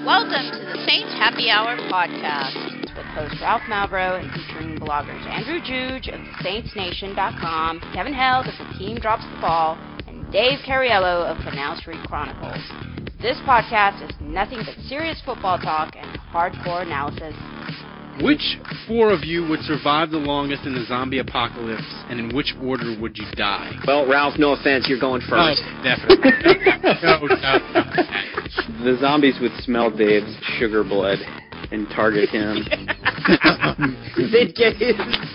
Welcome to the Saints Happy Hour podcast with host Ralph Malbrough and featuring bloggers Andrew Juge of SaintsNation.com, Kevin Held of The Team Drops the Ball, and Dave Cariello of Canal Street Chronicles. This podcast is nothing but serious football talk and hardcore analysis. Which four of you would survive the longest in the zombie apocalypse, and in which order would you die? Well, Ralph, no offense, you're going first. Oh, definitely. No. The zombies would smell Dave's sugar blood and target him. They'd get his...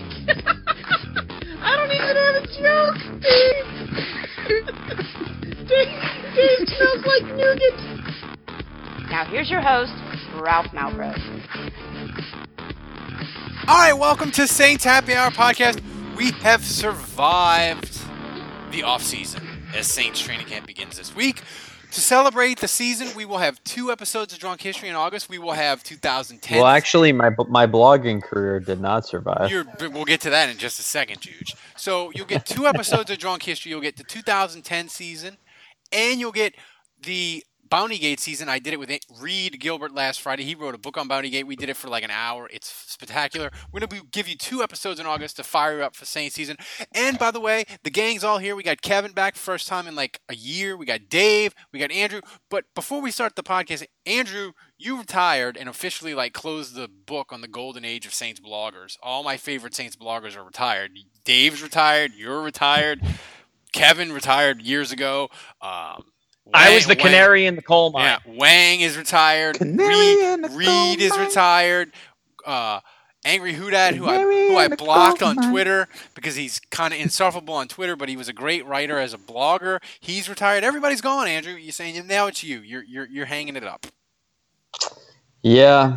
I don't even have a joke, Dave. Dave smells like nougat. Now here's your host, Ralph Malbrough. All right, welcome to Saints Happy Hour podcast. We have survived the off-season as Saints training camp begins this week. To celebrate the season, we will have 2 episodes of Drunk History in August. We will have 2010. Well, actually, my blogging career did not survive. We'll get to that in just a second, Juge. So you'll get 2 episodes of Drunk History. You'll get the 2010 season, and you'll get the Bountygate season. I did it with Reed Gilbert last Friday. He wrote a book on Bountygate. We did it for like an hour. It's spectacular. We're going to give you 2 episodes in August to fire you up for Saints season. And by the way, the gang's all here. We got Kevin back first time in like a year. We got Dave. We got Andrew. But before we start the podcast, Andrew, you retired and officially like closed the book on the golden age of Saints bloggers. All my favorite Saints bloggers are retired. Dave's retired. You're retired. Kevin retired years ago. I was the canary in the coal mine. Yeah, Wang is retired. Reed is retired. Angry Houdat, who I blocked on Twitter because he's kind of insufferable on Twitter, but he was a great writer as a blogger. He's retired. Everybody's gone, Andrew. You're saying now it's you. You're hanging it up. Yeah,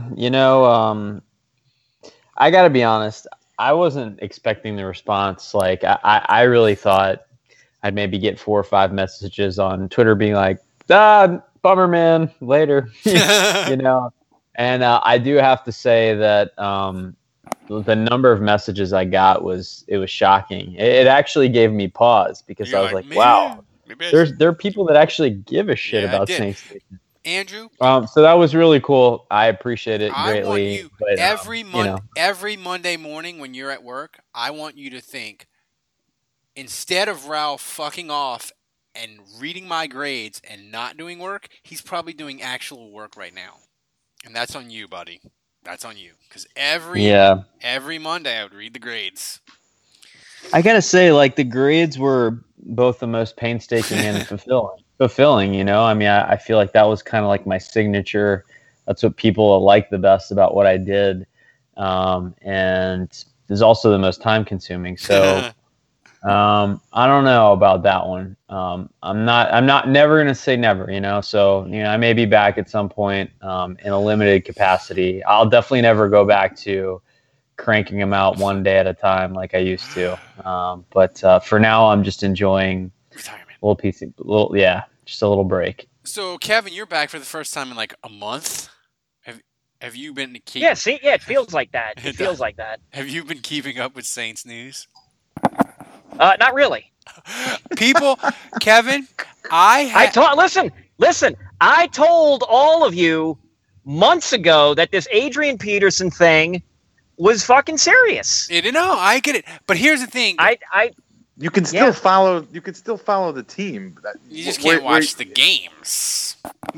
I got to be honest. I wasn't expecting the response. Like I really thought I'd maybe get 4 or 5 messages on Twitter being like, bummer, man, later, And I do have to say that the number of messages I got was shocking. It actually gave me pause because I was like, wow, there are people that actually give a shit about Saints. Andrew? So that was really cool. I appreciate it greatly. I want you, every Monday morning when you're at work, I want you to think, instead of Ralph fucking off and reading my grades and not doing work, he's probably doing actual work right now. And that's on you, buddy. That's on you. Because every Monday I would read the grades. I got to say, like, the grades were both the most painstaking and fulfilling, I mean, I feel like that was kind of like my signature. That's what people like the best about what I did. And it was also the most time consuming. So... I don't know about that one. I'm never going to say never, so, I may be back at some point, in a limited capacity. I'll definitely never go back to cranking them out one day at a time like I used to. But for now, I'm just enjoying retirement. Just a little break. So Kevin, you're back for the first time in like a month. Have you been keeping? Yeah, it feels like that. It feels like that. Have you been keeping up with Saints news? Not really. People, Kevin, listen. I told all of you months ago that this Adrian Peterson thing was fucking serious. I get it. But here's the thing. You can still follow. You can still follow the team. You just can't watch the games.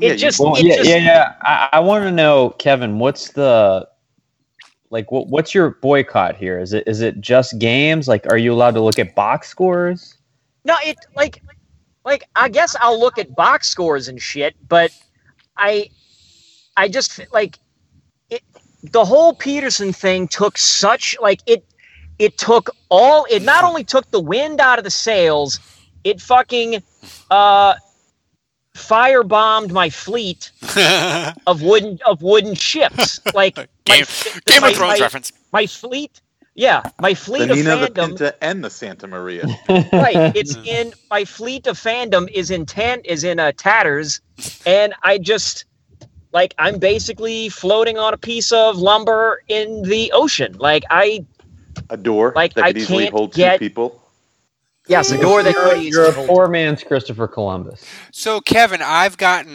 I want to know, Kevin, what's the... Like, what's your boycott here? Is it just games? Like, are you allowed to look at box scores? No, I guess I'll look at box scores and shit, but I just like it. The whole Peterson thing took such it took all. It not only took the wind out of the sails, it fucking firebombed my fleet of wooden ships. Like Game of Thrones reference. My fleet of fandom. The Pinta and the Santa Maria. Right. It's in my fleet of fandom is in tatters, and I just I'm basically floating on a piece of lumber in the ocean. A door that could easily hold 2 people. Yes, a door that could easily You're a poor man's Christopher Columbus. So, Kevin, I've gotten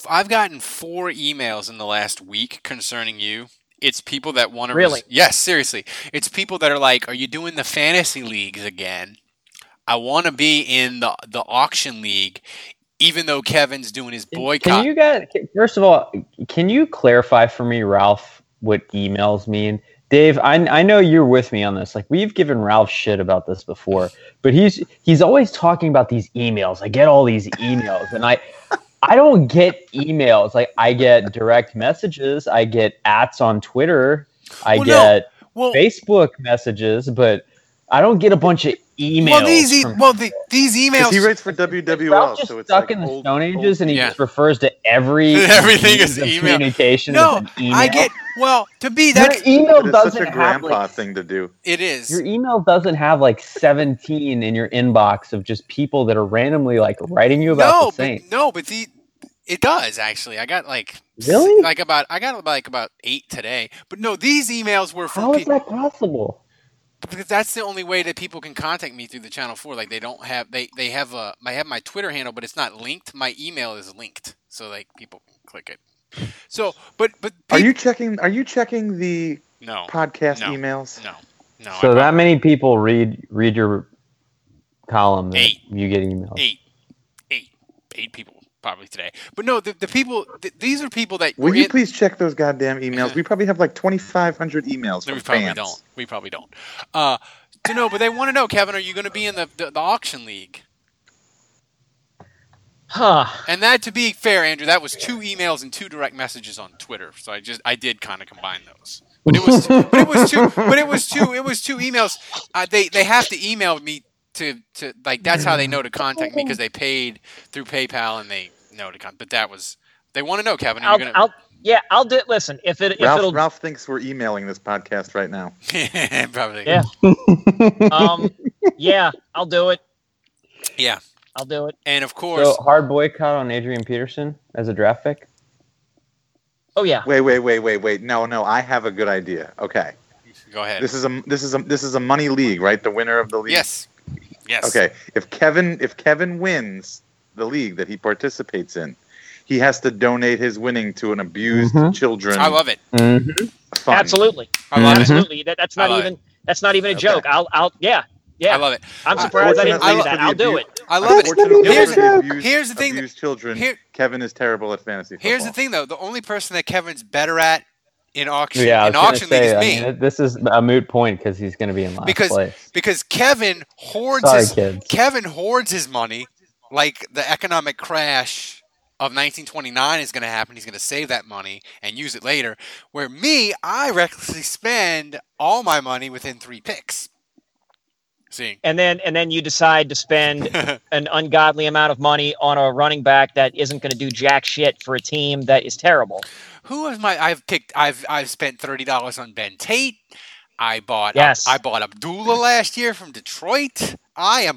I've gotten 4 emails in the last week concerning you. It's people that want to... Really? Yes, seriously. It's people that are like, are you doing the fantasy leagues again? I want to be in the auction league, even though Kevin's doing his boycott. Can you guys, first of all, can you clarify for me, Ralph, what emails mean? Dave, I know you're with me on this. Like, we've given Ralph shit about this before, but he's always talking about these emails. I get all these emails, and I don't get emails. Like, I get direct messages. I get ats on Twitter. I get Facebook messages, but I don't get a bunch of emails. These emails. He writes for WWL, Ralph just so it's stuck like in the old, Stone Ages, and he Yeah. just refers to everything is email. communication. No, as an email. I get... Well, to be Your that... email But it's doesn't such a have grandpa like, thing to do. It is. your email doesn't have like 17 in your inbox of just people that are randomly like writing you about the Saints. But it does actually. I got like Really? I got about 8 today. But no, these emails were from How is that possible? because that's the only way that people can contact me through the Channel 4. Like they don't have they have I have my Twitter handle, but it's not linked. My email is linked, so like people can click it. So, but Are you checking the no podcast no, emails? No. So that many people read your column that 8. you get emails. 8 people probably today. But no, the people these are people that Will you please check those goddamn emails? We probably have like 2,500 emails from fans. We probably don't. To know, but they want to know, Kevin, are you going to be in the auction league? Huh. And that, to be fair, Andrew, that was 2 emails and 2 direct messages on Twitter. So I did kind of combine those. But it was two emails. They have to email me to like that's how they know to contact me because they paid through PayPal and they know to contact. But that was they want to know, Kevin. Are you gonna... I'll do. Listen, Ralph thinks we're emailing this podcast right now. Probably. Yeah. Yeah, I'll do it. Yeah. I'll do it. And of course, So hard boycott on Adrian Peterson as a draft pick. Oh yeah. Wait. No, I have a good idea. Okay. Go ahead. This is a money league, right? The winner of the league. Yes. Okay. If Kevin wins the league that he participates in, he has to donate his winning to an abused children. I love it. Mm-hmm. Fund. Absolutely. I love it. Absolutely. That's not even a joke. Yeah. I love it. I'm surprised I didn't see that. I'll do it. I love it. Here's the thing. Abused children. Kevin is terrible at fantasy football. Here's the thing, though. The only person that Kevin's better at in auction league is me. I mean, this is a moot point because he's going to be in last place. Because Kevin hoards his money like the economic crash of 1929 is going to happen. He's going to save that money and use it later. Where me, I recklessly spend all my money within 3 picks. See. And then you decide to spend an ungodly amount of money on a running back that isn't going to do jack shit for a team that is terrible. I've spent $30 on Ben Tate. I bought Abdullah last year from Detroit. I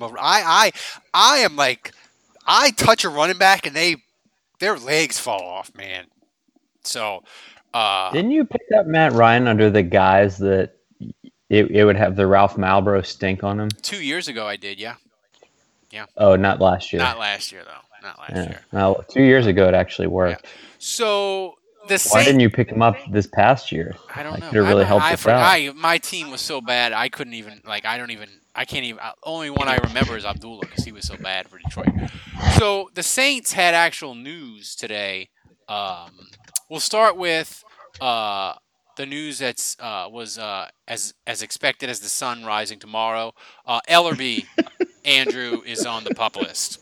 touch a running back and their legs fall off, man. So didn't you pick up Matt Ryan under the guise that it would have the Ralph Malbrough stink on him? 2 years ago I did, yeah. Oh, not last year. Not last year though. Not last year. No, 2 years ago it actually worked. Yeah. So why didn't you pick him up this past year? I don't know. Could have really helped us out. My team was so bad I couldn't even I can't even. Only one I remember is Abdullah because he was so bad for Detroit. So the Saints had actual news today. We'll start with the news that's was as expected as the sun rising tomorrow. Ellerby Andrew is on the PUP list.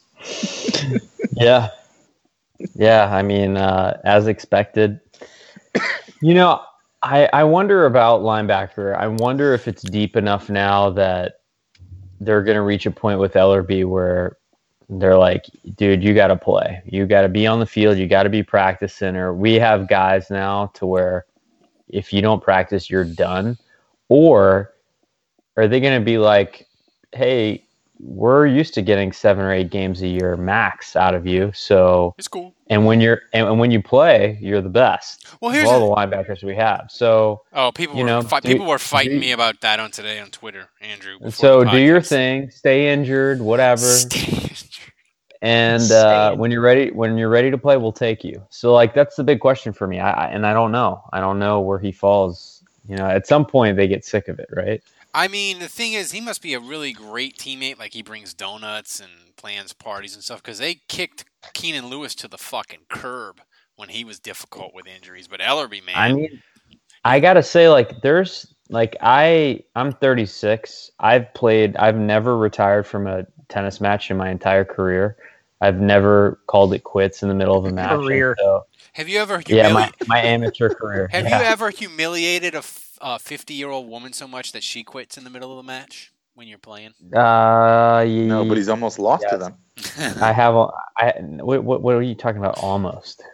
Yeah. I mean, as expected. You know, I wonder about linebacker. I wonder if it's deep enough now that they're going to reach a point with Ellerby where they're like, dude, you got to play. You got to be on the field. You got to be practicing. Or we have guys now to where if you don't practice, you're done. Or are they going to be like, hey, we're used to getting 7 or 8 games a year max out of you. So it's cool. And when you play, you're the best. Well, here's all the linebackers we have. So people were fighting me about that on Twitter, Andrew. So do your thing, stay injured, whatever. And Insane. when you're ready to play, we'll take you. So like that's the big question for me. I don't know where he falls. You know, at some point they get sick of it, right? I mean, the thing is, he must be a really great teammate. Like, he brings donuts and plans parties and stuff, because they kicked Keenan Lewis to the fucking curb when he was difficult with injuries. But Ellerby, man. I mean, I gotta say, like, there's like I'm 36. I've never retired from a tennis match in my entire career. I've never called it quits in the middle of a match. Career. So, Have you ever my amateur career. Have Yeah. you ever humiliated a 50-year-old woman so much that she quits in the middle of a match when you're playing? No, but he's almost lost to them. I have. What are you talking about? Almost.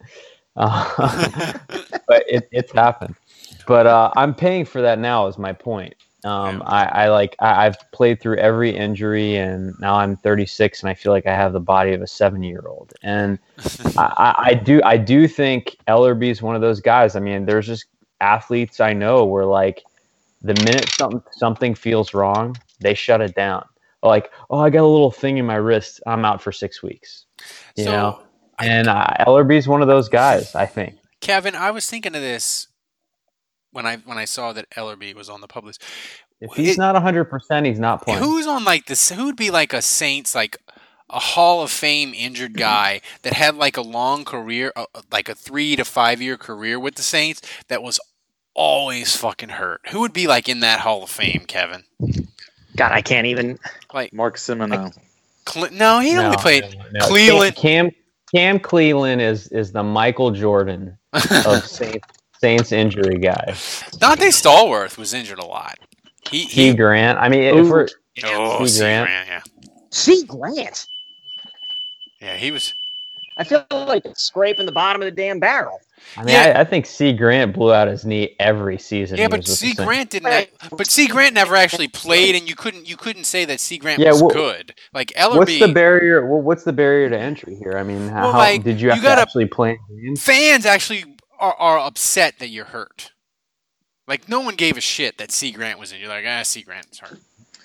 But it's happened. But I'm paying for that now. Is my point. I've played through every injury, and now I'm 36, and I feel like I have the body of a 7-year-old. And I do think Ellerby is one of those guys. I mean, there's just athletes I know where, like, the minute something feels wrong, they shut it down. Like, oh, I got a little thing in my wrist, I'm out for 6 weeks. You know, and Ellerby is one of those guys, I think. Kevin, I was thinking of this when I saw that Ellerby was on the pub list. If he's not 100%, he's not playing. Who's on like this? Who would be like a Saints, like a Hall of Fame injured guy that had like a long career, like a 3 to 5 year career with the Saints that was always fucking hurt? Who would be like in that Hall of Fame, Kevin? God, I can't even. Like Mark Simoneau. No, he only played No. Cleveland. Cam Cleveland is the Michael Jordan of Saints injury guy. Dante Stallworth was injured a lot. He Grant. I mean, if we're C. Grant. Yeah. C. Grant. Yeah, he was. I feel like it's scraping the bottom of the damn barrel. I mean, I think C. Grant blew out his knee every season. Yeah, he but was with C. the Saints. Grant didn't. But C. Grant never actually played, and you couldn't say that C. Grant was good. Like Ellerby. What's the barrier? What's the barrier to entry here? I mean, how did you have to actually play games? Fans actually are upset that you're hurt. Like, no one gave a shit that C. Grant was in. You're like, C. Grant's hurt.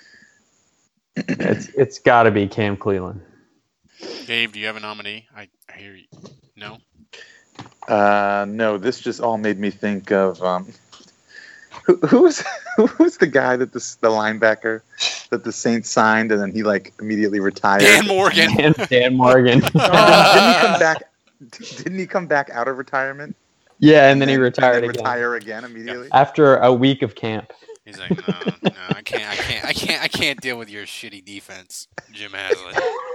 It's got to be Cam Cleveland. Dave, do you have a nominee? I hear you. No? No, this just all made me think of who's the guy that the linebacker that the Saints signed and then he like immediately retired. Dan Morgan. Dan Morgan. Didn't he come back out of retirement? Yeah, and then he retired again. Retire again immediately after a week of camp. He's like, no, I can't deal with your shitty defense, Jim Haslett.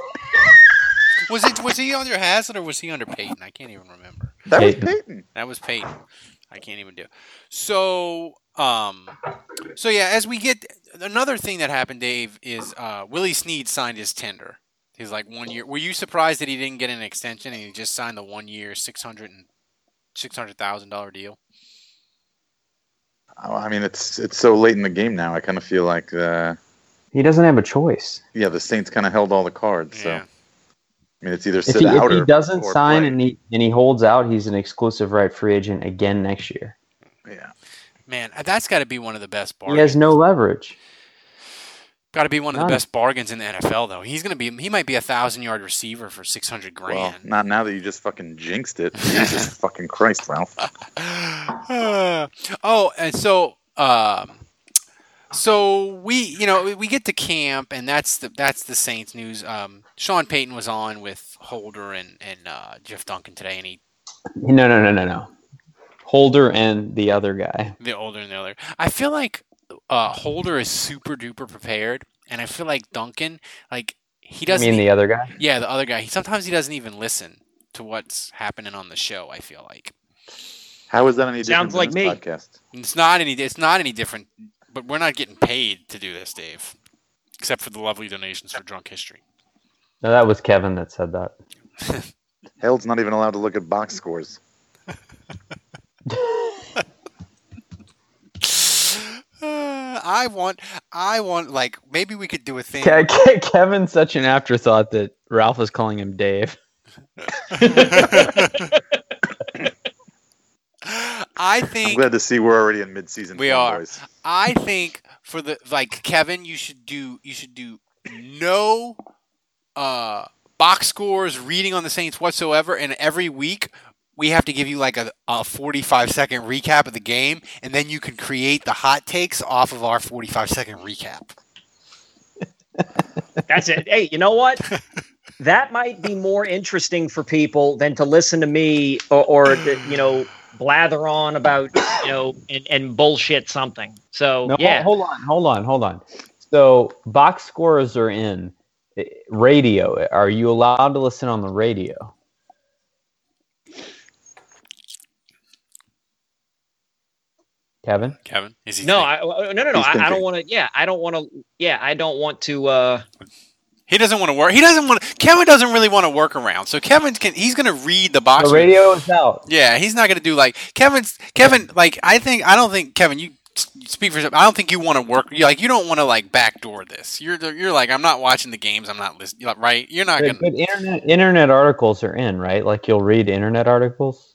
Was he under Haslett or was he under Peyton? I can't even remember. That was Peyton. That was Peyton. I can't even do. So yeah, as we get another thing that happened, Dave, is Willie Snead signed his tender. He's like 1 year. Were you surprised that he didn't get an extension and he just signed the 1 year $600,000 deal? Oh, I mean, it's so late in the game now. I kind of feel like he doesn't have a choice. Yeah, the Saints kind of held all the cards. So Yeah. I mean, it's either If sit out he or doesn't or sign play. and he holds out, he's an exclusive right free agent again next year. Yeah. Man, that's got to be one of the best bargains. He has no leverage. Got to be one of the None. best bargains in the NFL, though. He might be a 1,000-yard receiver for $600,000. Well, not now that you just fucking jinxed it. Jesus fucking Christ, Ralph. And so we get to camp, and that's the Saints news. Sean Payton was on with Holder and Jeff Duncan today, and No. Holder and the other guy. the older and the other. I feel like Holder is super duper prepared, and I feel like Duncan, like he doesn't. You mean the other guy? Yeah, the other guy. Sometimes he doesn't even listen to what's happening on the show. I feel like How is that any different Sounds than like this me. podcast? it's not any different. But we're not getting paid to do this, Dave, except for the lovely donations for Drunk History. No, that was Kevin that said that. Hell's not even allowed to look at box scores. I want, like, maybe we could do a thing. Kevin's such an afterthought that Ralph is calling him Dave. I I'm think glad to see we're already in mid-season. we form, are. boys. I think Kevin, you should do no box scores, reading on the Saints whatsoever, and every week we have to give you like a 45-second recap of the game, and then you can create the hot takes off of our 45-second recap. That's it. Hey, you know what? That might be more interesting for people than to listen to me or blather on about, and bullshit something. So, No, yeah. hold on. So box scores are in radio. Are you allowed to listen on the radio? Kevin? Is he? No, thinking? no. He's I thinking. don't want to. Yeah, I don't want to. Yeah, I don't want to. He doesn't want to work. Kevin doesn't really want to work around. So he's going to read the box. The radio is out. Yeah, he's not going to do like Kevin. Like I don't think Kevin. You speak for yourself. I don't think you want to work. You don't want to like backdoor this. You're like I'm not watching the games. I'm not listening. Right? You're not going. But internet articles are in, right? Like you'll read internet articles.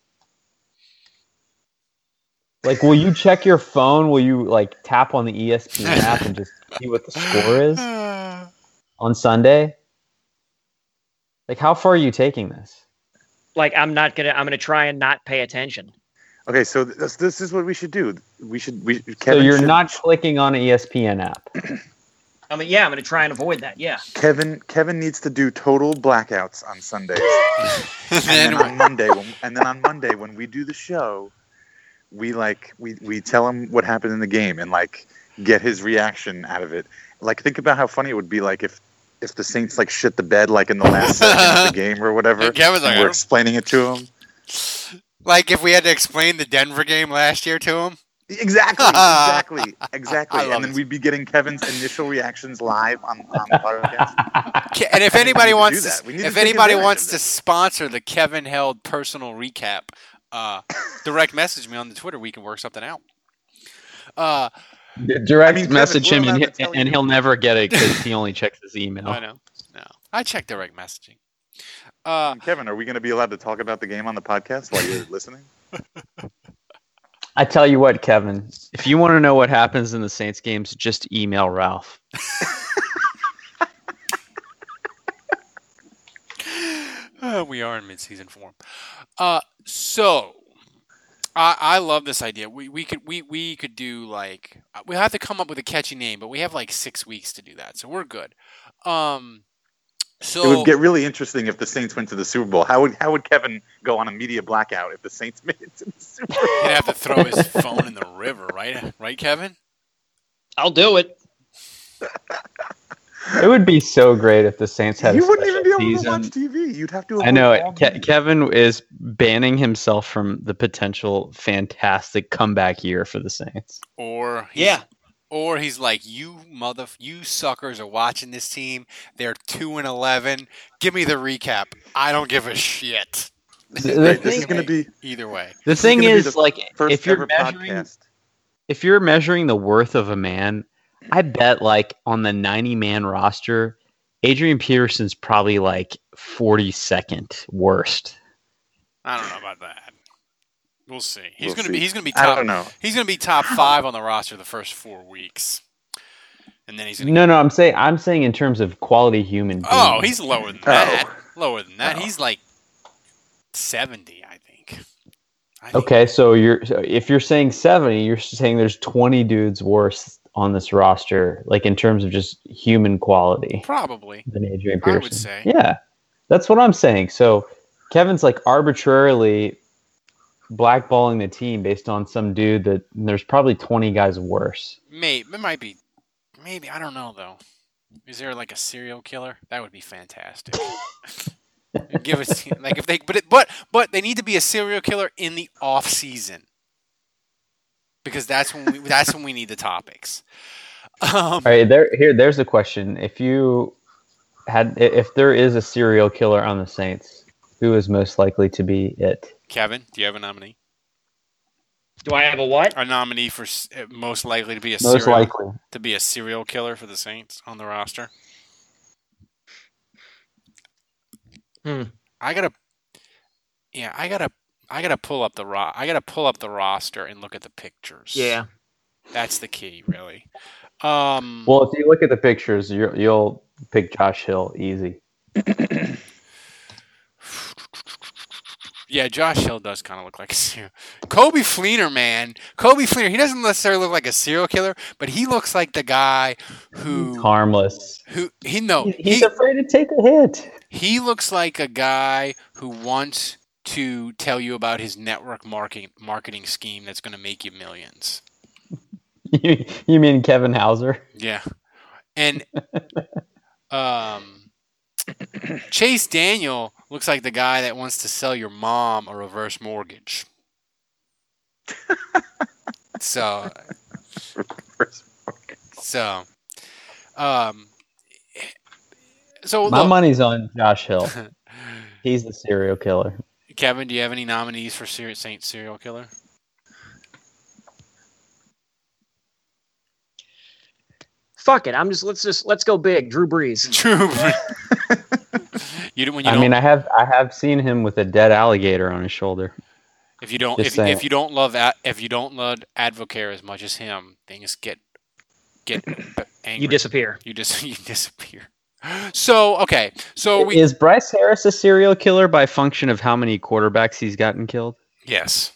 Like, will you check your phone? Will you like tap on the ESPN app and just see what the score is on Sunday? Like, how far are you taking this? Like, I'm gonna try and not pay attention. Okay, so this is what we should do. Kevin So you're should- not clicking on an ESPN app. I'm gonna try and avoid that. Yeah. Kevin needs to do total blackouts on Sundays, and then on Monday when we do the show, we tell him what happened in the game and like get his reaction out of it. Like, think about how funny it would be like if the Saints like shit the bed like in the last second of the game or whatever. And Kevin's like, and we're explaining it to him. Like if we had to explain the Denver game last year to him. Exactly. I love And then it. we'd be getting Kevin's initial reactions live on the podcast. And if anybody need to wants do that. We need to if take anybody advantage wants of to this. sponsor the Kevin Held personal recap, direct message me on the Twitter. We can work something out. Direct Kevin, message we're him, allowed and, to tell and you- he'll never get it because he only checks his email. I know. No, I check direct messaging. Kevin, are we going to be allowed to talk about the game on the podcast while you're listening? I tell you what, Kevin, if you want to know what happens in the Saints games, just email Ralph. We are in mid-season form. So I love this idea. We could do like we have to come up with a catchy name, but we have like 6 weeks to do that, so we're good. So It would get really interesting if the Saints went to the Super Bowl. How would Kevin go on a media blackout if the Saints made it to the Super Bowl? he'd have to throw his phone in the river, right? Right, Kevin? I'll do it. It would be so great if the Saints had You a wouldn't even be able season. to watch TV. You'd have to. I know avoid all it. media. Kevin is banning himself from the potential fantastic comeback year for the Saints. Or he's like, you suckers are watching this team. They're 2-11. Give me the recap. I don't give a shit. Right, this is going to be Either way. The thing gonna be is, the like, first if you're ever measuring, podcast. if you're measuring the worth of a man, I bet like on the 90-man roster, Adrian Peterson's probably like 42nd worst. I don't know about that. We'll see. He's We'll gonna see. be I top. don't know. He's gonna be top 5 on the roster the first 4 weeks, and then he's gonna. No, I'm saying in terms of quality human being. Oh, he's lower than that. Oh. Lower than that. Oh. He's like 70, I think. Okay, so if you're saying 70, you're saying there's 20 dudes worse on this roster, like in terms of just human quality Probably. than Adrian I Peterson. would say. Yeah, that's what I'm saying. So Kevin's like arbitrarily blackballing the team based on some dude that there's probably 20 guys worse. It might be. Maybe I don't know though. Is there like a serial killer? That would be fantastic. Give us like if they, but they need to be a serial killer in the off season because that's when we need the topics. All right, there's a question. If there is a serial killer on the Saints, who is most likely to be it? Kevin, do you have a nominee? Do I have a what? A nominee for most likely to be a serial killer for the Saints on the roster. I gotta pull up the roster and look at the pictures. Yeah. That's the key, really. Well, if you look at the pictures, you'll pick Josh Hill easy. Yeah, Josh Hill does kind of look like a serial. Kobe Fleener, man. Kobe Fleener. He doesn't necessarily look like a serial killer, but he looks like the guy who Harmless. He's afraid to take a hit. He looks like a guy who wants to tell you about his network marketing scheme that's going to make you millions. You mean Kevin Hauser? Yeah. And Chase Daniel looks like the guy that wants to sell your mom a reverse mortgage. So my money's on Josh Hill. He's the serial killer. Kevin, do you have any nominees for Saint serial killer? Fuck it. Let's go big. Drew Brees. Drew Brees. I have seen him with a dead alligator on his shoulder. If you don't love Advocare as much as him, things get angry. You disappear. You disappear. So okay, is Bryce Harris a serial killer by function of how many quarterbacks he's gotten killed? Yes.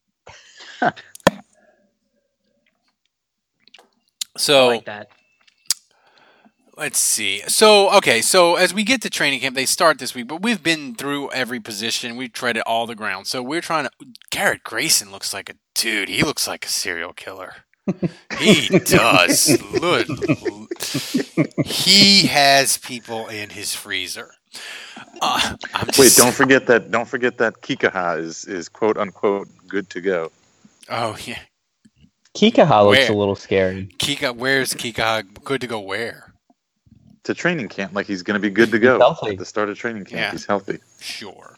So I like that. Let's see. So as we get to training camp, they start this week, but we've been through every position. We've treaded all the ground. So we're trying to. Garrett Grayson looks like a dude. He looks like a serial killer. He does. Look. He has people in his freezer. Don't forget that Kikaha is quote unquote good to go. Oh yeah. Kikaha looks a little scary. Where's Kikaha good to go where? To training camp, like he's going to be good to go at the start of training camp. Yeah. He's healthy. Sure.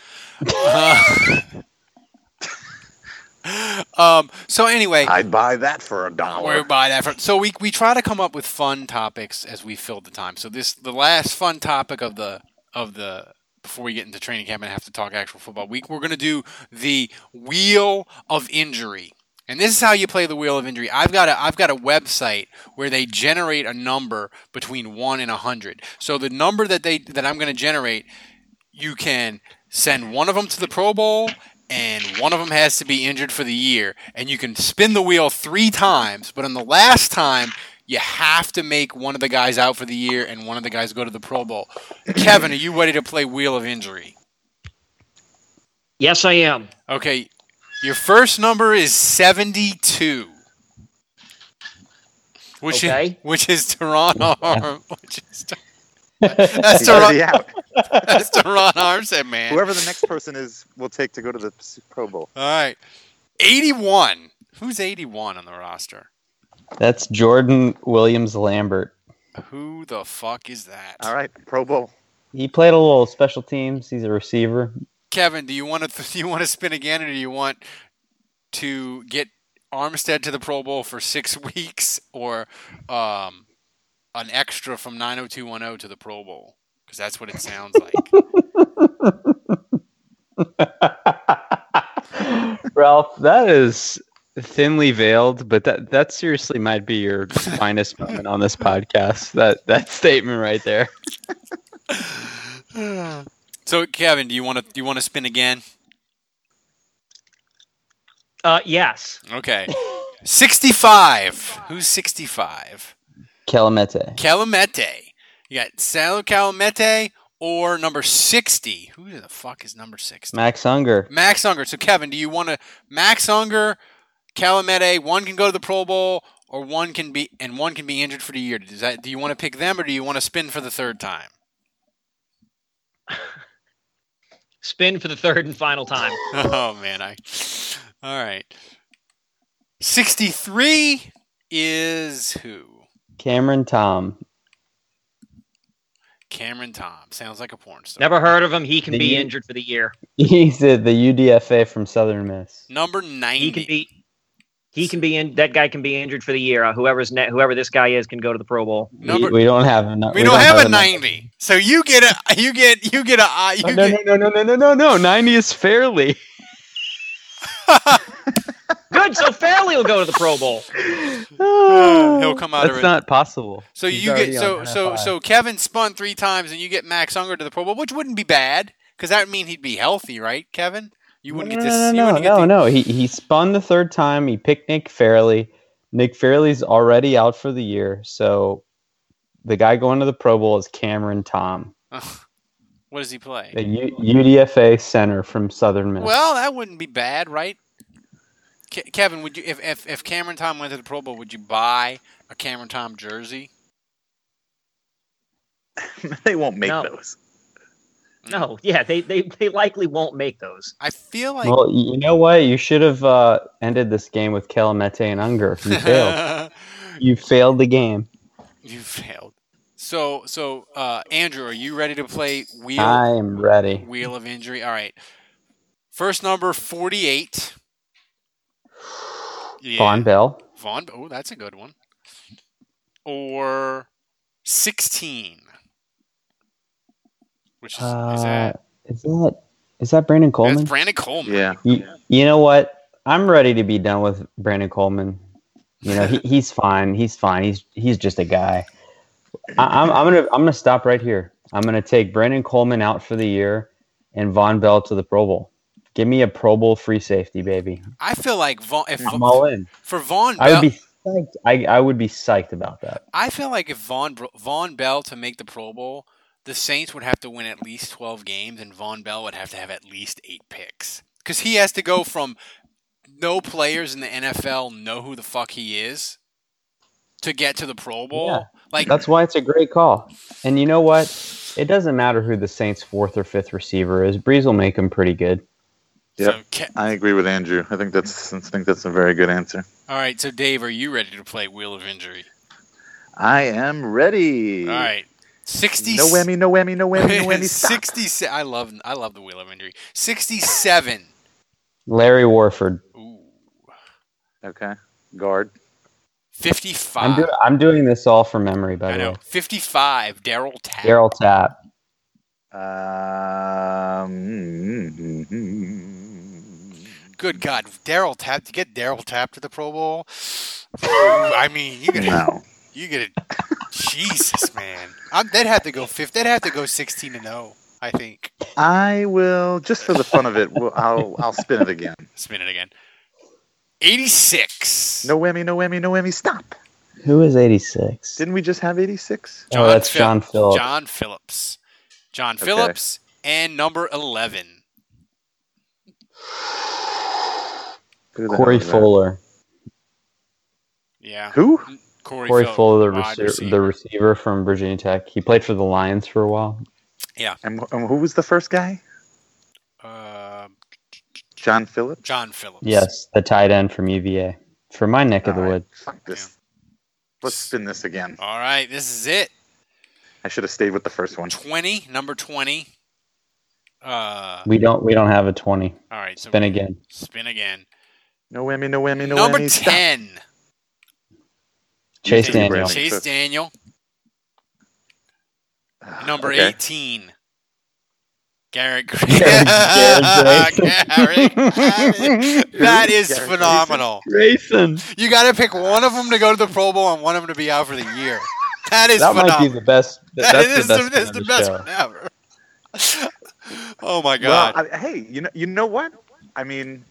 So anyway, I'd buy that for $1. So we try to come up with fun topics as we fill the time. So the last fun topic of the before we get into training camp and have to talk actual football week, we're going to do the Wheel of Injury. And this is how you play the Wheel of Injury. I've got a website where they generate a number between 1 and 100. So the number that I'm going to generate, you can send one of them to the Pro Bowl, and one of them has to be injured for the year. And you can spin the wheel 3 times, but on the last time, you have to make one of the guys out for the year and one of the guys go to the Pro Bowl. Kevin, are you ready to play Wheel of Injury? Yes, I am. Okay. Your first number is 72, which is Teron Arm. That's Teron Armstead, man. Whoever the next person is, will take to go to the Pro Bowl. All right, 81. Who's 81 on the roster? That's Jordan Williams Lambert. Who the fuck is that? All right, Pro Bowl. He played a little special teams. He's a receiver. Kevin, do you want to spin again, or do you want to get Armstead to the Pro Bowl for 6 weeks, or an extra from 90210 to the Pro Bowl? Because that's what it sounds like. Ralph, that is thinly veiled, but that seriously might be your finest moment on this podcast. That statement right there. So, Kevin, do you want to spin again? Yes. Okay. 65. Who's 65? Calamete. You got Salo Calamete or number 60. Who the fuck is number 60? Max Unger. So, Kevin, do you want to Max Unger, Calamete? One can go to the Pro Bowl, or one can be injured for the year. Do you want to pick them, or do you want to spin for the third time? Spin for the third and final time. Oh, man. All right. 63 is who? Cameron Tom. Sounds like a porn star. Never heard of him. He can be injured for the year. He's the UDFA from Southern Miss. Number 90. That guy can be injured for the year. Whoever this guy is can go to the Pro Bowl. We don't have a we don't have a 90. So you get a No. 90 is Fairley. Good. So Fairley will go to the Pro Bowl. He'll come out. That's not possible. So Kevin spun 3 times and you get Max Unger to the Pro Bowl, which wouldn't be bad Because that would mean he'd be healthy, right, Kevin? You wouldn't get this. No. He spun the third time. He picked Nick Fairley. Nick Fairley's already out for the year, so the guy going to the Pro Bowl is Cameron Tom. What does he play? The UDFA center from Southern Miss. Well, that wouldn't be bad, right? Kevin, would you if Cameron Tom went to the Pro Bowl, would you buy a Cameron Tom jersey? They won't make No. those. No, yeah, they likely won't make those. I feel like Well, you know what? You should have ended this game with Kelemete and Unger. You failed. You failed the game. You failed. So, Andrew, are you ready to play I am ready. Wheel of Injury? All right. First number 48. Yeah. Von Bell. Oh, that's a good one. Or 16. Which is that? Is that Brandon Coleman? That's Brandon Coleman. Yeah. You know what? I'm ready to be done with Brandon Coleman. You know, he's fine. He's fine. He's just a guy. I'm gonna stop right here. I'm gonna take Brandon Coleman out for the year and Von Bell to the Pro Bowl. Give me a Pro Bowl free safety, baby. I feel like I'm all in. For Von Bell, I would be psyched. I would be psyched about that. I feel like if Von Bell to make the Pro Bowl, the Saints would have to win at least 12 games, and Von Bell would have to have at least 8 picks. Because he has to go from no players in the NFL know who the fuck he is to get to the Pro Bowl. Yeah. Like That's why it's a great call. And you know what? It doesn't matter who the Saints' 4th or 5th receiver is. Breeze will make him pretty good. Yep. So, I agree with Andrew. I think that's a very good answer. all right, so Dave, are you ready to play Wheel of Injury? I am ready. All right. 60. No whammy, no whammy, no whammy, no whammy. Stop. 67. I love the Wheel of Injury. 67. Larry Warford. Ooh. Okay. Guard. 55. I'm doing this all from memory, by I the know. way. 55. Daryl Tapp. Daryl Tapp. Good God, Daryl Tapp. To get Daryl Tapp to the Pro Bowl, I mean, you get it. Jesus, man. They'd have to go 5th. They'd have to go 16-0. I think. I will, just for the fun of it, I'll spin it again. Spin it again. 86. No whammy, no whammy, no whammy. Stop. Who is 86? Didn't we just have 86? Oh, that's John Phillips. John Phillips. John Phillips and number 11. Corey Fuller. Yeah. Who? Corey Fuller, wide the receiver from Virginia Tech. He played for the Lions for a while. Yeah. And who was the first guy? John Phillips? John Phillips. Yes, the tight end from UVA. From my neck of the woods. Fuck this. Let's spin this again. All right, this is it. I should have stayed with the first one. 20, number 20. We don't have a 20. All right, so Spin again. Spin again. No whammy, no whammy, no Number whammy. 10. Chase Daniel. Daniel. Chase Daniel. Number Okay. 18. Garrett Garrett That is Garrett phenomenal. Grayson. You got to pick one of them to go to the Pro Bowl and one of them to be out for the year. That is That phenomenal. might be the best. That's That's the the best best one of one the ever. Oh my God. Well, hey, you know what? I mean,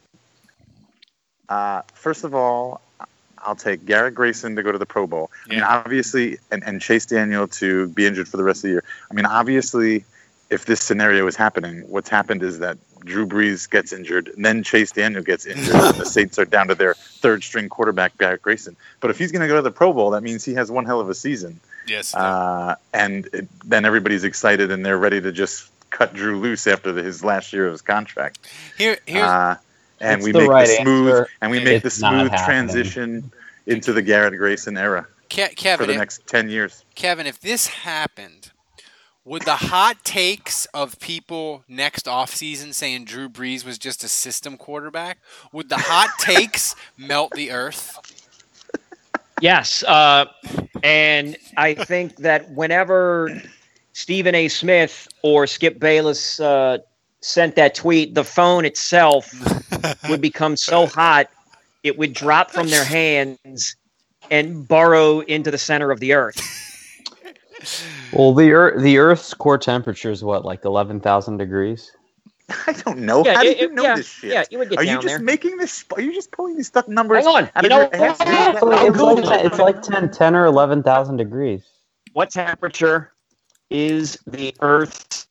first of all, I'll take Garrett Grayson to go to the Pro Bowl. I mean, Yeah. obviously, and Chase Daniel to be injured for the rest of the year. I mean, obviously, if this scenario is happening, what's happened is that Drew Brees gets injured, and then Chase Daniel gets injured, and the Saints are down to their third-string quarterback, Garrett Grayson. But if he's going to go to the Pro Bowl, that means he has one hell of a season. Yes. Then everybody's excited, and they're ready to just cut Drew loose after his last year of his contract. Here's And It's we the make right the smooth answer. and we make the It's not smooth happening. transition into the Garrett Grayson era for Kevin. the next 10 years. Kevin, if this happened, would the hot takes of people next offseason saying Drew Brees was just a system quarterback, would the hot takes melt the earth? Yes, and I think that whenever Stephen A. Smith or Skip Bayless sent that tweet, the phone itself would become so hot it would drop from their hands and burrow into the center of the earth. Well, the Earth's core temperature is what, like 11,000 degrees? I don't know. Yeah, How do you know this shit? Yeah, you would get Are you down just there. making this? Are you just pulling these stuff numbers? Hang on. Out You of know your ass? what? It's like 10 or 11,000 degrees. What temperature is the Earth's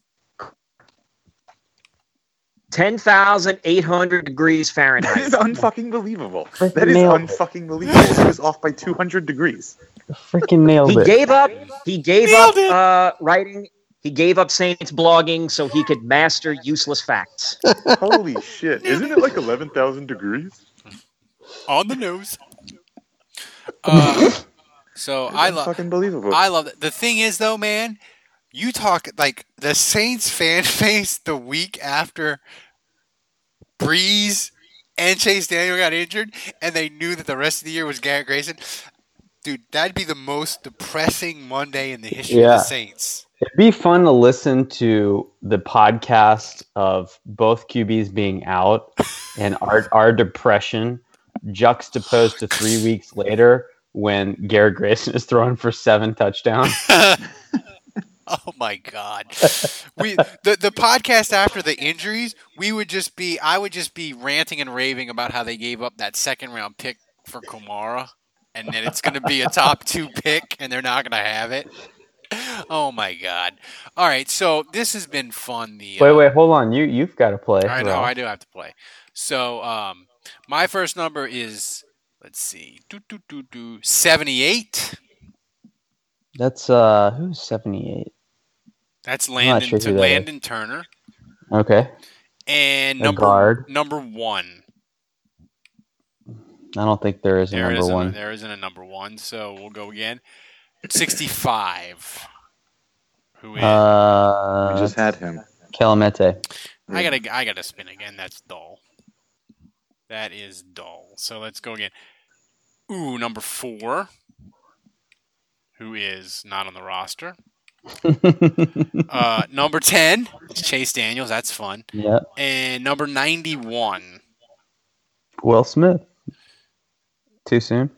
10,800 degrees That Fahrenheit? is unfucking believable. Freaking That is nailed it. unfucking believable. He was off by 200 degrees. Freaking nailed He it. gave up. He gave Nailed up writing. He gave up Saints blogging so he could master useless facts. Holy shit! Isn't it like 11,000 degrees? On the nose. So I love. Fucking believable. I love it. The thing is, though, man, you talk like the Saints fan base the week after Breeze and Chase Daniel got injured, and they knew that the rest of the year was Garrett Grayson. Dude, that'd be the most depressing Monday in the history of Yeah. the Saints. It'd be fun to listen to the podcast of both QBs being out and our depression juxtaposed to 3 weeks later when Garrett Grayson is throwing for 7 touchdowns. Oh my God! The podcast after the injuries, I would just be ranting and raving about how they gave up that second round pick for Kamara, and then it's going to be a top 2 pick, and they're not going to have it. Oh my God! All right, so this has been fun. Wait, hold on. You've got to play. I know Ralph. I do have to play. So my first number is, let's see, 78. That's who's 78? That's I'm not sure who that is. Landon Turner. Okay. And A guard. number 1. I don't think there is a There number isn't, 1. there isn't a number 1, so we'll go again. 65. Who is? We just had him. Calamete. I gotta spin again. That's dull. That is dull. So let's go again. Ooh, number 4. Who is not on the roster? Number 10. It's Chase Daniels. That's fun. Yeah. And number 91. Will Smith. Too soon?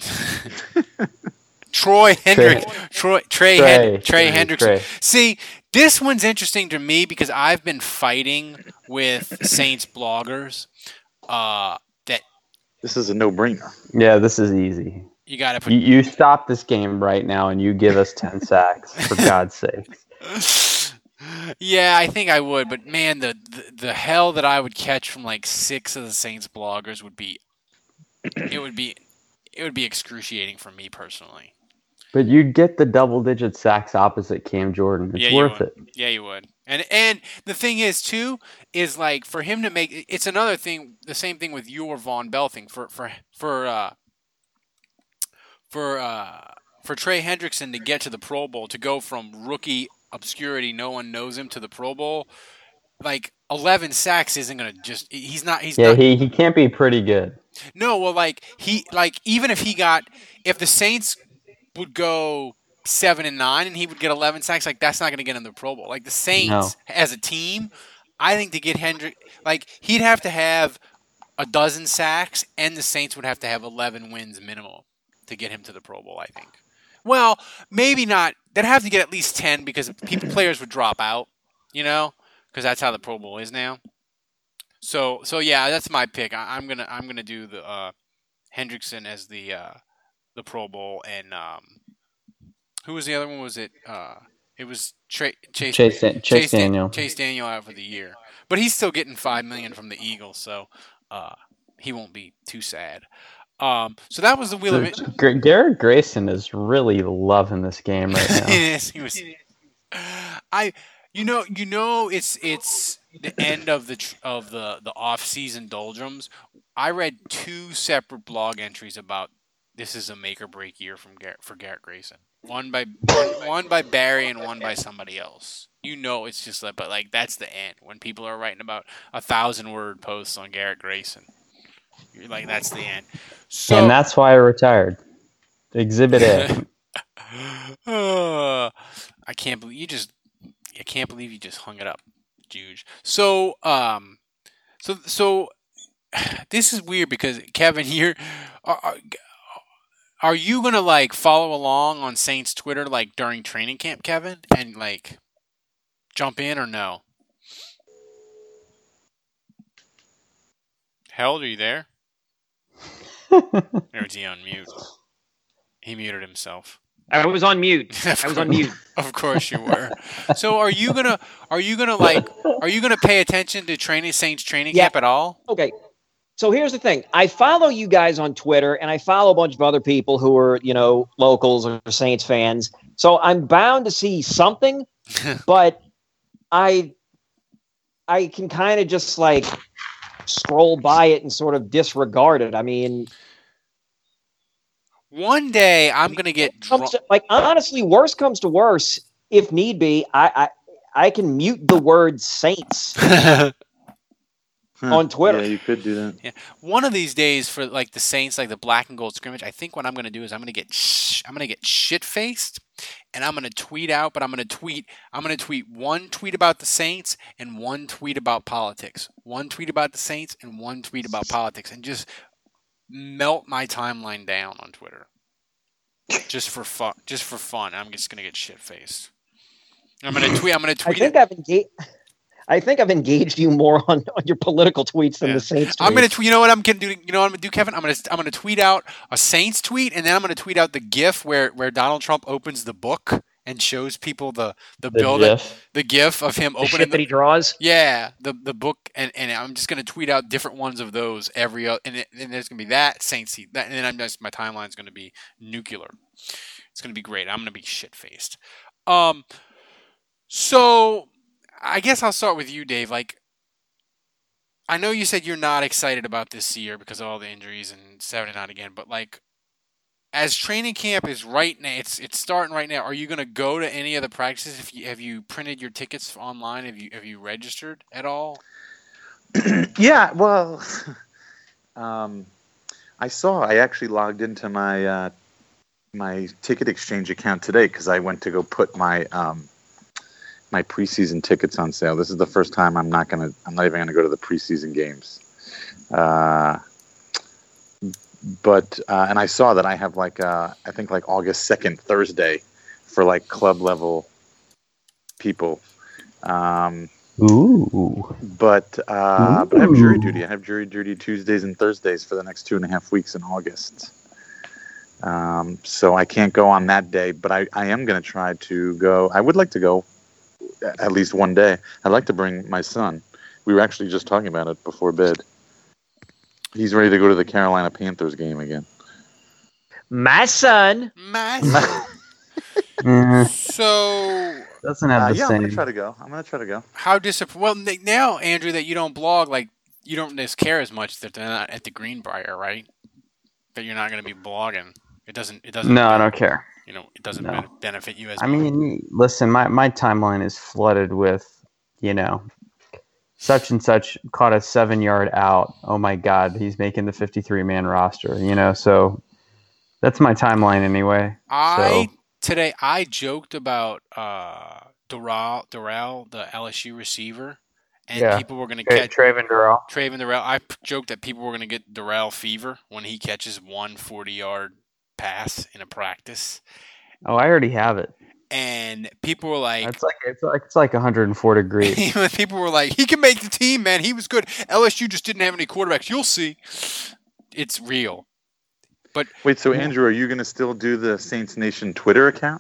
Trey Hendrickson. Trey. See, this one's interesting to me because I've been fighting with Saints bloggers that This is a no-brainer. Yeah, this is easy. you got to put. You stop this game right now and you give us 10 sacks, for God's sake. Yeah, I think I would, but man, the hell that I would catch from like 6 of the Saints bloggers would be excruciating for me personally. But you'd get the double-digit sacks opposite Cam Jordan. It's worth it. Yeah, you would. And the thing is too is like for him to make it's another thing. The same thing with your Von Bell thing for Trey Hendrickson to get to the Pro Bowl, to go from rookie obscurity, no one knows him, to the Pro Bowl. Like 11 sacks isn't gonna just. He's not. He can't be pretty good. No, well, even if the Saints would go 7-9 and he would get 11 sacks, like that's not going to get him the Pro Bowl. Like the Saints as a team, I think to get Hendrick, like he'd have to have a dozen sacks, and the Saints would have to have 11 wins minimum to get him to the Pro Bowl. I think. Well, maybe not. They'd have to get at least 10 because players would drop out, because that's how the Pro Bowl is now. So yeah, that's my pick. I'm gonna do the Hendrickson as the Pro Bowl, and who was the other one? Was it? It was Chase Daniel. Chase Daniel out for the year, but he's still getting $5 million from the Eagles, so he won't be too sad. So that was the wheel of it. Garrett Grayson is really loving this game right now. Yes, he was. It's the end of the off-season doldrums. I read 2 separate blog entries about this is a make or break year for Garrett Grayson. One by Barry and one by somebody else. It's just like, but like that's the end when people are writing about 1,000-word posts on Garrett Grayson. You're like, that's the end. So, and that's why I retired. Exhibit A. I can't believe you just hung it up, Juge. So this is weird because Kevin, are you gonna like follow along on Saints Twitter like during training camp, Kevin, and like jump in or no? Harold, are you there? Or is he on mute? He muted himself. I was on mute. I was on mute. Of course you were. So are you gonna pay attention to Saints training camp at all? Okay. So here's the thing. I follow you guys on Twitter, and I follow a bunch of other people who are, locals or Saints fans. So I'm bound to see something, but I can kind of just like scroll by it and sort of disregard it. I mean, one day I'm gonna get drunk. Honestly, worst comes to worst, if need be, I can mute the word Saints on Twitter. Yeah, you could do that. Yeah. One of these days for like the Saints, like the black and gold scrimmage, I think what I'm gonna do is I'm gonna get shit faced, and I'm gonna tweet out. But I'm gonna tweet one tweet about the Saints and one tweet about politics. One tweet about the Saints and one tweet about politics, and just melt my timeline down on Twitter. Just for fun. I'm just gonna get shit faced. I'm gonna tweet. I think I've engaged you more on your political tweets than the Saints tweets. I'm gonna tweet. You know what I'm gonna do? You know what I'm gonna do, Kevin? I'm gonna tweet out a Saints tweet, and then I'm gonna tweet out the GIF where Donald Trump opens the book and shows people the GIF of him opening that he draws. Yeah, the book, and I'm just gonna tweet out different ones of those and there's gonna be that Saints, and then my timeline's gonna be nuclear. It's gonna be great. I'm gonna be shit faced. So I guess I'll start with you, Dave. Like, I know you said you're not excited about this year because of all the injuries and 7-9 again, but like, as training camp is right now, it's starting right now. Are you going to go to any of the practices? Have you printed your tickets online? Have you registered at all? Yeah, well, I actually logged into my my ticket exchange account today because I went to go put my my preseason tickets on sale. This is the first time I'm not even gonna go to the preseason games. But I saw that I have I think August 2nd, Thursday, for like club level people. Ooh. But I have jury duty. I have jury duty Tuesdays and Thursdays for the next 2.5 weeks in August. So I can't go on that day, but I am going to try to go. I would like to go at least one day. I'd like to bring my son. We were actually just talking about it before bed. He's ready to go to the Carolina Panthers game again. My son. So doesn't have the same. I'm gonna try to go. How disappointing? Well, now Andrew, that you don't blog, like you don't just care as much that they're not at the Greenbrier, right? That you're not going to be blogging. It doesn't. No, I don't care. It doesn't benefit you as much. I mean, listen, my timeline is flooded with, such and such caught a 7-yard out. Oh my God, he's making the 53-man roster. So that's my timeline anyway. Today I joked about Durrell, the LSU receiver, and people were going to catch Traven Durrell. I joked that people were going to get Durrell fever when he catches one 40-yard pass in a practice. Oh, I already have it. And people were like, it's like 104 degrees. People were like, he can make the team, man. He was good. LSU just didn't have any quarterbacks. You'll see. It's real. But wait, so Andrew, are you going to still do the Saints Nation Twitter account?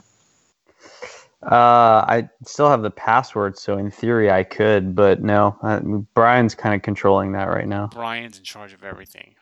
I still have the password, so in theory I could, but no. Brian's kind of controlling that right now. Brian's in charge of everything.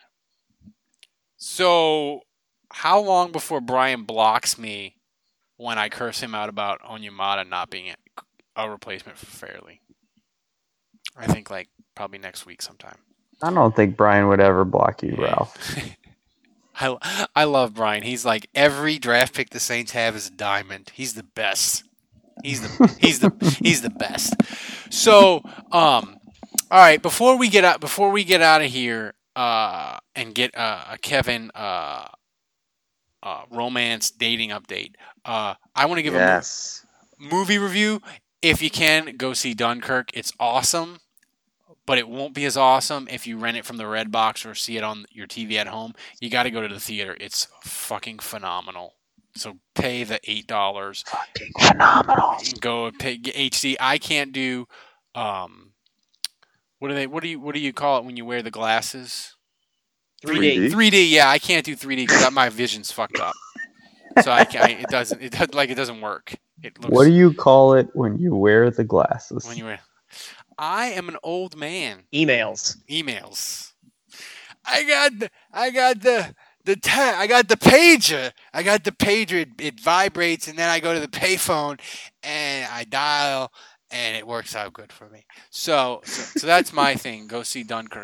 So, how long before Brian blocks me when I curse him out about Onyemata not being a replacement for Fairley? I think probably next week sometime. I don't think Brian would ever block you, Ralph. I love Brian. He's like, every draft pick the Saints have is a diamond. He's the best. He's the best. So, all right. Before we get out of here, and get a Kevin romance dating update. I want to give a movie review. If you can, go see Dunkirk. It's awesome, but it won't be as awesome if you rent it from the Redbox or see it on your TV at home. You got to go to the theater. It's fucking phenomenal. So pay the $8. Fucking phenomenal. Go pay HD. I can't do What do you call it when you wear the glasses? 3D. 3D. Yeah, I can't do 3D because my vision's fucked up. So I can't. It doesn't work. It looks, What do you call it when you wear the glasses? when you wear? I am an old man. Emails. I got the pager. I got the pager. It vibrates, and then I go to the payphone, and I dial, and it works out good for me. So that's my thing. Go see Dunkirk.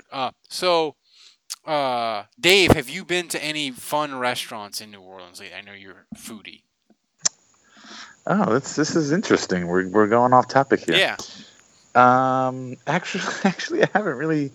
Dave, have you been to any fun restaurants in New Orleans lately? I know you're a foodie. Oh, this is interesting. We're going off topic here. Yeah. Actually, I haven't really.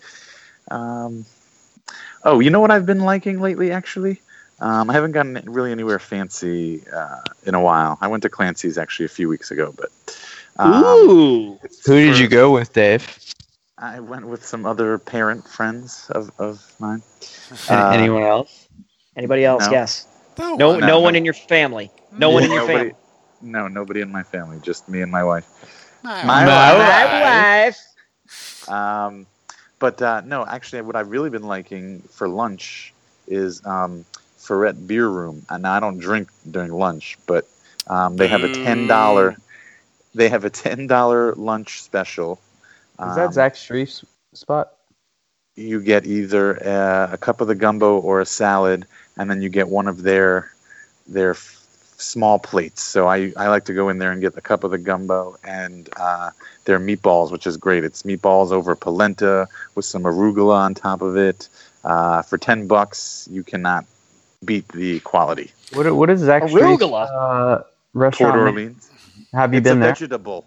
Oh, you know what I've been liking lately? Actually, I haven't gotten really anywhere fancy in a while. I went to Clancy's actually a few weeks ago, but. Ooh. Who did you go with, Dave? I went with some other parent friends of mine. Anyone else? Anybody else? No. Yes. No. No one in your family. No one in your Nobody- family. No, nobody in my family. Just me and my wife. My My My wife. But no, actually, what I've really been liking for lunch is Ferret Beer Room. And I don't drink during lunch, but they have a $10. They have a $10 lunch special. Is that Zach Streif's spot? You get either a cup of the gumbo or a salad, and then you get one of their small plates. So I like to go in there and get the cup of the gumbo and their meatballs, which is great. It's meatballs over polenta with some arugula on top of it. For $10, you cannot beat the quality. What is Zach Arugula. Streif's restaurant? Port name? Orleans. Have you It's been a there? vegetable.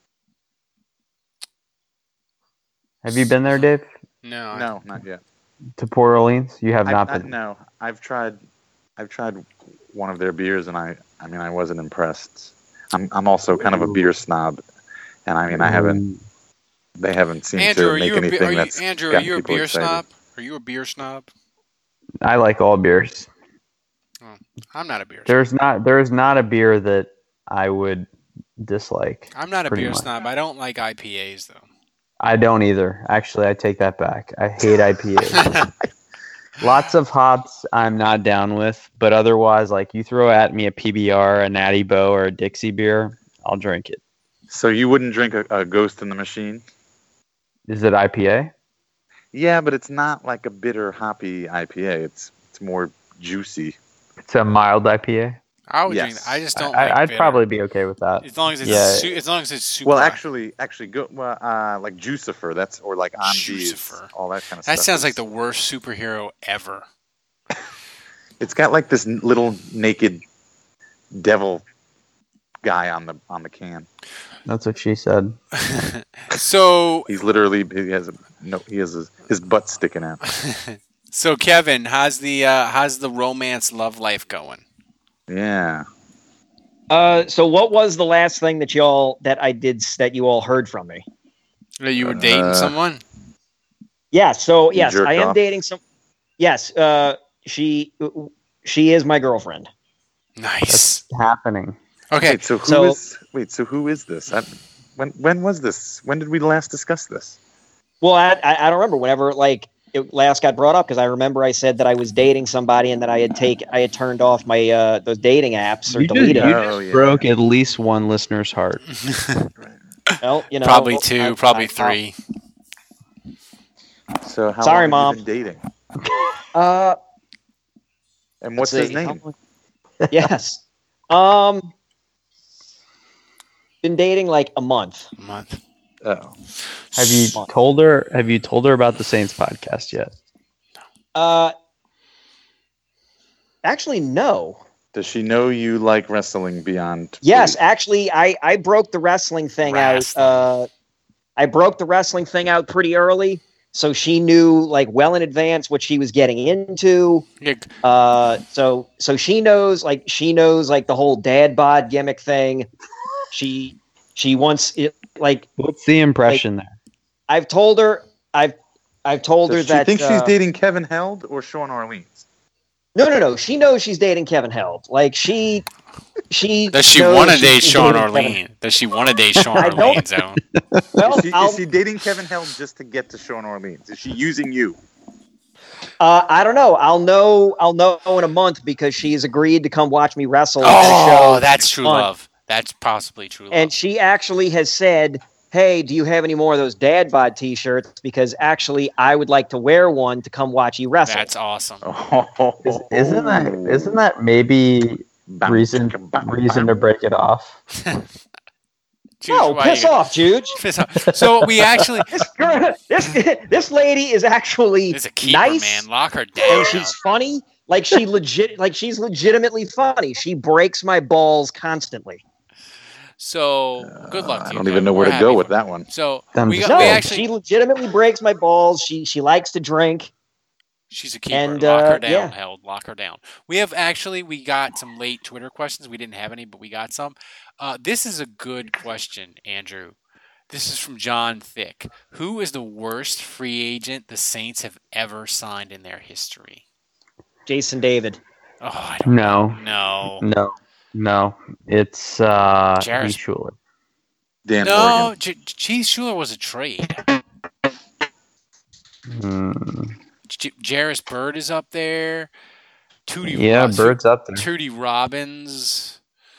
Have you been there, Dave? No. No, not yet. To Port Orleans? You have not been. No, I've tried one of their beers, and I wasn't impressed. I'm also kind of a beer snob, and they haven't seemed Andrew, to make anything that's Andrew, are gotten you a people beer excited. snob? Are you a beer snob? I like all beers. I'm not a beer snob. There's not a beer that I would dislike. I'm not a pretty beer much. snob. I don't like IPAs though. I don't either. Actually, I take that back. I hate IPAs. Lots of hops I'm not down with, but otherwise, like you throw at me a PBR, a Natty Boh, or a Dixie beer, I'll drink it. So you wouldn't drink a Ghost in the Machine? Is it IPA? Yeah, but it's not like a bitter hoppy IPA. It's more juicy. It's a mild IPA. I would Yes. drink. I just don't. like I'd bitter. probably be okay with that. As long as it's Yeah. as long as it's super. Well, actually, go like Jucifer. That's or like On G's, Jucifer. all that kind of that stuff. sounds like the worst superhero ever. It's got like this little naked devil guy on the can. That's what she said. So, He's literally he has his butt sticking out. so Kevin, how's the romance love life going? Yeah. So what was the last thing that you all heard from me? You were dating someone? Yeah. So You yes, jerked I am off? dating some. Yes. She is my girlfriend. Nice. Happening. Okay. Wait, so who is this? When was this? When did we last discuss this? Well, I don't remember whenever it last got brought up because I remember I said that I was dating somebody and that I had turned off my those dating apps or deleted them. Oh, yeah. Broke at least one listener's heart. Well, Probably two, probably I- three. So how Sorry, long have Mom. you been dating? And what's let's his see, name? how long- Yes. Been dating like a month. A month. Oh. Have you told her about the Saints podcast yet? Actually, no. Does she know you like wrestling beyond? Yes, actually, I broke the wrestling thing out. I broke the wrestling thing out pretty early, so she knew like well in advance what she was getting into. Yeah. So she knows like the whole dad bod gimmick thing. She wants it like. What's the impression there? I've told her. I've told her Does she that. think she's dating Kevin Held or Sean Orleans? No. She knows she's dating Kevin Held. Like she Does she knows want to she's date Sean dating Kevin. Orlean? Does she want to date Sean I don't- Orlean, Zone? Well, Is she dating Kevin Helms just to get to Sean Orleans? Is she using you? I don't know. I'll know in a month because she's agreed to come watch me wrestle. at a Oh, show that's next true month. love. That's possibly true love. And she actually has said, "Hey, do you have any more of those dad bod T-shirts? Because actually, I would like to wear one to come watch you wrestle." That's awesome. Isn't that maybe reason to break it off? Juge, No, why piss you- off, Juge. Piss off. So we actually, This lady is actually it's a keeper, nice, man. Lock her down. and she's funny. She's legitimately funny. She breaks my balls constantly. So good luck to I you. don't Kevin. even know where We're to go happy with for that one. So Thumbs we up. actually, she legitimately breaks my balls. She likes to drink. she's a keeper. and, Lock her down, yeah. Held. Lock her down. We got some late Twitter questions. We didn't have any, but we got some. This is a good question, Andrew. This is from John Thick. Who is the worst free agent the Saints have ever signed in their history? Jason David. Oh, I don't No, know. no. It's Jarvis. Heath Schuler. Dan No, Morgan. Cheese Schuler was a trade. Hmm. Jarris Bird is up there. Yeah, Bird's up there. Tootie Robbins.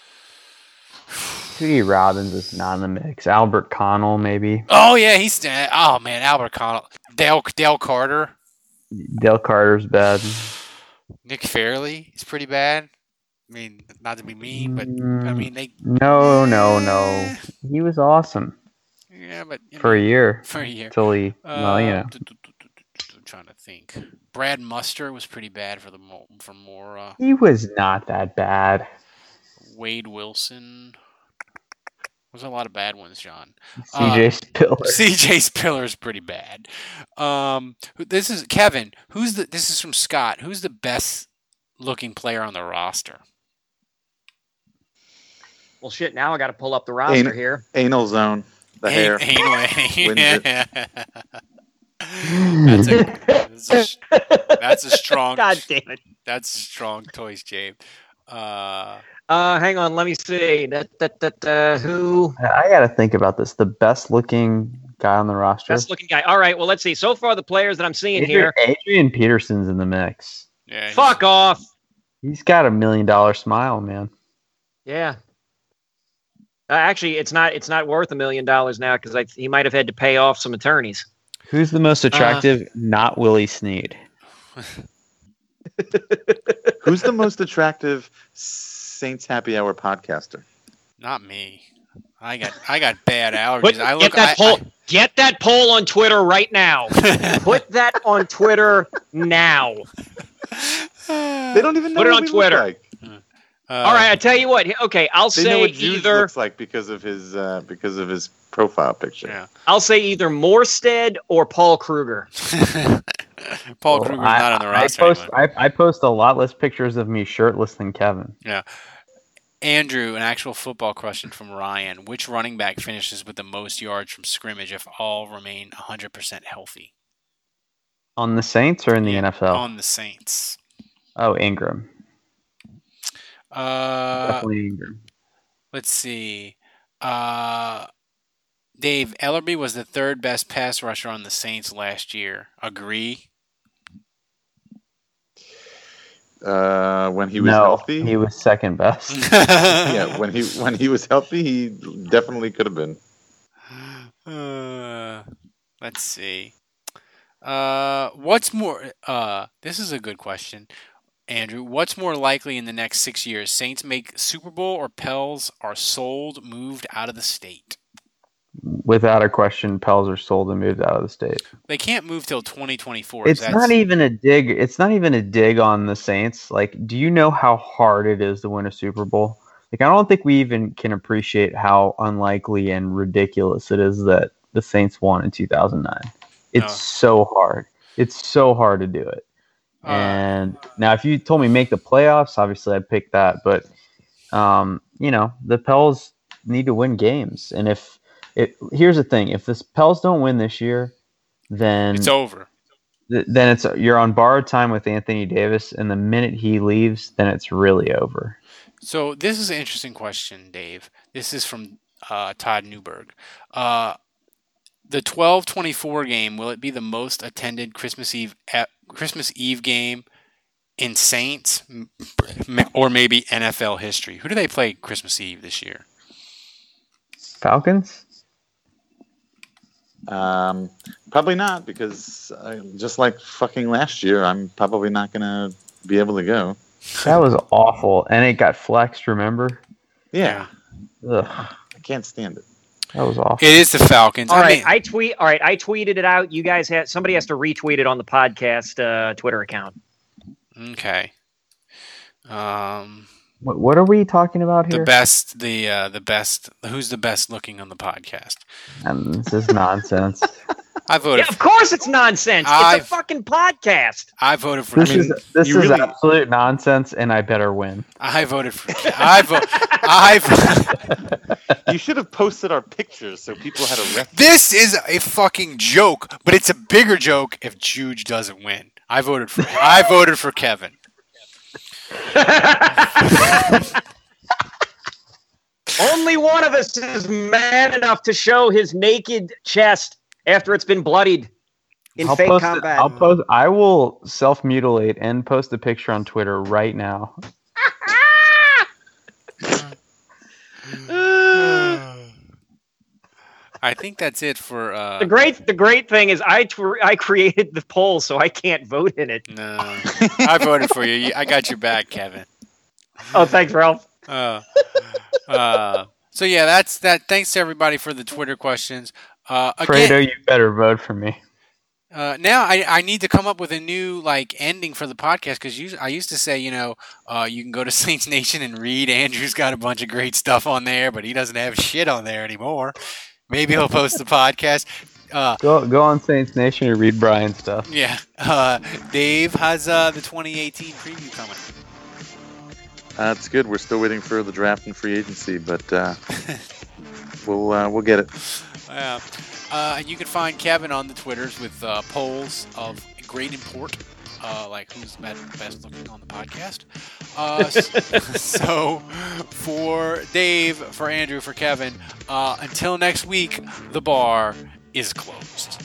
Tootie Robbins is not in the mix. Albert Connell, maybe. Oh yeah, he's dead. Oh man, Albert Connell. Dale Carter. Dale Carter's bad. Nick Fairley. He's pretty bad. I mean, not to be mean, but I mean they. No. He was awesome Yeah, but for a year. For a year. Till he, well, you know. I'm trying to think. Brad Muster was pretty bad for Mora. He was not that bad. Wade Wilson. There's a lot of bad ones, John. CJ Spiller. CJ Spiller is pretty bad. This is Kevin. This is from Scott. Who's the best looking player on the roster? Well, shit. Now I got to pull up the roster here. Anal zone. The hair. Anyway. Wins That's a strong. God damn it. That's strong toys, Jabe. Hang on. Let me see. Who? I got to think about this. The best looking guy on the roster. Best looking guy. All right. Well, let's see. So far, the players that I'm seeing here. Adrian Peterson's in the mix. Yeah, Fuck off. He's got $1 million smile, man. Yeah. Actually, it's not worth $1 million now because he might have had to pay off some attorneys. Who's the most attractive? Not Willie Snead. Who's the most attractive Saints Happy Hour podcaster? Not me. I got bad allergies. Get that poll on Twitter right now. Put that on Twitter now. They don't even know Put it what on we Twitter. look like. All right, I tell you what. Okay, I'll They know say what Jude either. looks like because of his profile picture. Yeah. I'll say either Morstead or Paul Kruger. Paul Kruger's not on the roster anymore. I post a lot less pictures of me shirtless than Kevin. Yeah. Andrew, an actual football question from Ryan. Which running back finishes with the most yards from scrimmage if all remain 100% healthy? On the Saints or in the NFL? On the Saints. Oh, Ingram. Definitely Ingram. Let's see. Dave, Ellerby was the third best pass rusher on the Saints last year. Agree? When he was healthy, he was second best. Yeah, when he was healthy, he definitely could have been. Let's see. What's more? This is a good question, Andrew. What's more likely in the next 6 years? Saints make Super Bowl or Pels are sold, moved out of the state? Without a question, Pels are sold and moved out of the state. They can't move till 2024. It's not even a dig. It's not even a dig on the Saints. Like, do you know how hard it is to win a Super Bowl? Like, I don't think we even can appreciate how unlikely and ridiculous it is that the Saints won in 2009. It's so hard. It's so hard to do it. And now, if you told me make the playoffs, obviously I'd pick that. But the Pels need to win games, and here's the thing: if the Pels don't win this year, then it's over. Then you're on borrowed time with Anthony Davis, and the minute he leaves, then it's really over. So this is an interesting question, Dave. This is from Todd Newberg. The 12-24 game, will it be the most attended Christmas Eve game in Saints or maybe NFL history? Who do they play Christmas Eve this year? Falcons? Probably not, because just like fucking last year, I'm probably not going to be able to go. That was awful. And it got flexed, remember? Yeah. Ugh, I can't stand it. that was awful. It is the Falcons. All right, mean, I tweeted it out. You guys somebody has to retweet it on the podcast Twitter account. okay. What are we talking about The here? best. Who's the best looking on the podcast? This is nonsense. I voted. Yeah, of course it's nonsense. It's a fucking podcast. I voted for. This is you really- absolute nonsense, and I better win. I voted for. You should have posted our pictures so people had a reference. This is a fucking joke, but it's a bigger joke if Juge doesn't win. I voted for Kevin. Only one of us is man enough to show his naked chest after it's been bloodied in fake combat. I will self-mutilate and post a picture on Twitter right now. I think that's it for. The great thing is I created the poll, so I can't vote in it. No, I voted for you. I got your back, Kevin. Oh, thanks, Ralph. So yeah, that's that. Thanks to everybody for the Twitter questions. Again, Fredo, you better vote for me. now I need to come up with a new ending for the podcast because I used to say you can go to Saints Nation and read. Andrew's got a bunch of great stuff on there, but he doesn't have shit on there anymore. Maybe he'll post the podcast. Go on Saints Nation and read Brian's stuff. Yeah. Dave has the 2018 preview coming. It's good. We're still waiting for the draft and free agency, but we'll get it. And you can find Kevin on the Twitters with polls of great import, like who's best looking on the podcast. So for Dave, for Andrew, for Kevin, until next week, the bar is closed.